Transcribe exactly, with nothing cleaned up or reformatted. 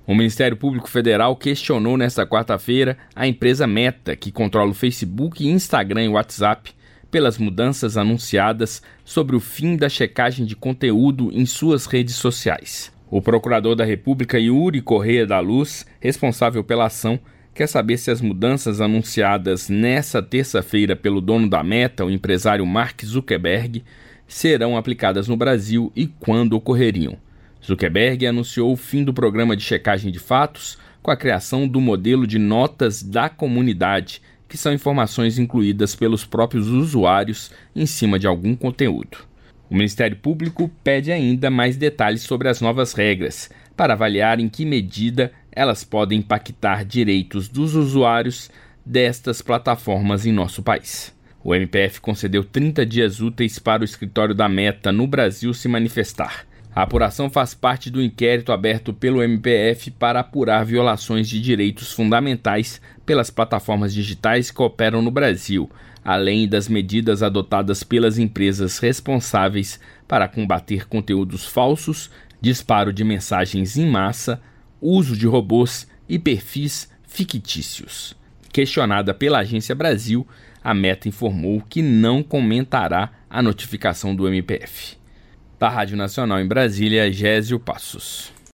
O Ministério Público Federal questionou nesta quarta-feira a empresa Meta, que controla o Facebook, Instagram e WhatsApp, pelas mudanças anunciadas sobre o fim da checagem de conteúdo em suas redes sociais. O procurador da República, Yuri Correia da Luz, responsável pela ação, quer saber se as mudanças anunciadas nesta terça-feira pelo dono da Meta, o empresário Mark Zuckerberg, serão aplicadas no Brasil e quando ocorreriam. Zuckerberg anunciou o fim do programa de checagem de fatos com a criação do modelo de notas da comunidade, que são informações incluídas pelos próprios usuários em cima de algum conteúdo. O Ministério Público pede ainda mais detalhes sobre as novas regras, para avaliar em que medida elas podem impactar direitos dos usuários destas plataformas em nosso país. O M P F concedeu trinta dias úteis para o escritório da Meta no Brasil se manifestar. A apuração faz parte do inquérito aberto pelo M P F para apurar violações de direitos fundamentais pelas plataformas digitais que operam no Brasil, além das medidas adotadas pelas empresas responsáveis para combater conteúdos falsos, disparo de mensagens em massa, uso de robôs e perfis fictícios. Questionada pela Agência Brasil, a Meta informou que não comentará a notificação do M P F. Da Rádio Nacional em Brasília, Gésio Passos.